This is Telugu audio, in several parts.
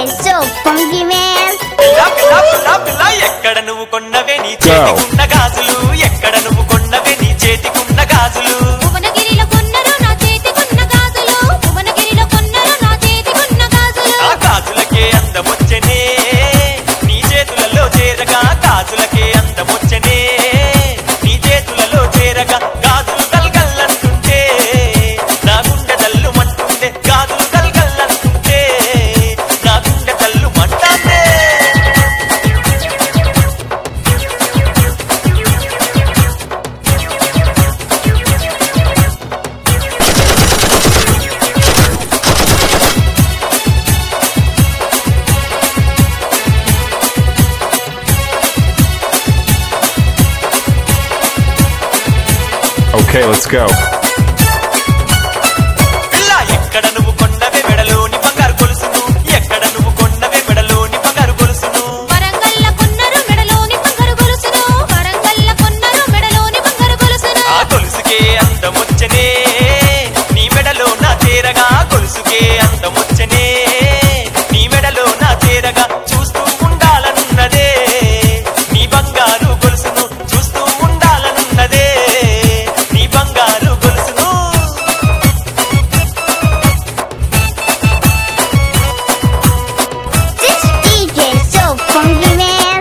so funky man. ఎక్కడ నువ్వు కొన్నవే నీ చేతికున్న గాజులు ఎక్కడ నువ్వు కొన్నవే నీ చేతికున్న గాజులు భువనగిరిలో కొన్నరు నా చేతికున్న గాజులు భువనగిరిలో కొన్నరు నా చేతికున్న గాజులు ఆ గాజులకే అందమొచ్చనే నీ చేతులలో చేరగా గాజులకే అందమొచ్చనే నీ చేతులలో చేరగా గాజులు గల్గల్లంటుంటే నా గుండె దల్లుమంటుండే గాజులు గల్గల్లంటుంటే నా గుండె దల్లుమంటాండే Okay, let's go. పిల్ల ఎక్కడ నువ్వు కొన్నవే మెడలోని బంగారు గొలుసును ఎక్కడ నువ్వు కొన్నవే మెడలోని బంగారు గొలుసును వరంగల్ల కొన్నరు మెడలోని బంగారు గొలుసును వరంగల్ల కొన్నరు మెడలోని బంగారు గొలుసును ఆ గొలుసుకే అందమొచ్చనే నీ మెడలో నా చేరగా గొలుసుకే అందమొచ్చనే నీ మెడలో నా చేరగా చూస్తూ ఉండాలనున్నదే నీ బంగారు గొలుసును చూస్తూ ఉండాలనున్నదే నీ బంగారు గొలుసును This DJ so funky man.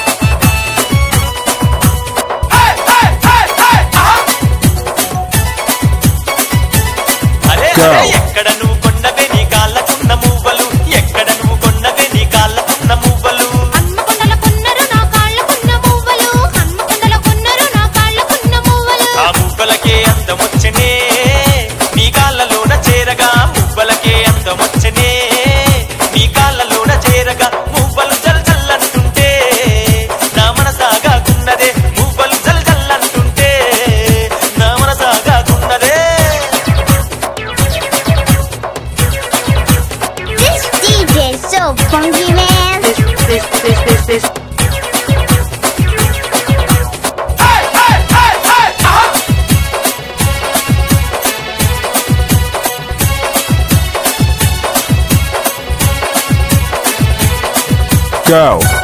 అరే Go. అరే ఎక్కడ నువ్వు కొన్నవే నీ కాళ్ళకున్న మువ్వలు ఎక్కడ నువ్వు కొన్నవే నీ కాళ్ళకున్న మువ్వలు హన్మకొండల కొన్నరు నా కాళ్ళకున్న మువ్వలు హన్మకొండల కొన్నరు నా కాళ్ళకున్న మువ్వలు ఆ మువ్వలకే అందమొచ్చనే నీ కాళ్ళలోన చేరగా మువ్వలకే అందమొచ్చనే నీ కాళ్ళలోన చేరగా మువ్వలు జల్ జల్లంటుంటే నా మనసాగాకున్నదే మువ్వలు జల్ జల్లంటుంటే నా మనసాగాకున్నదే This DJ so funky man. Go.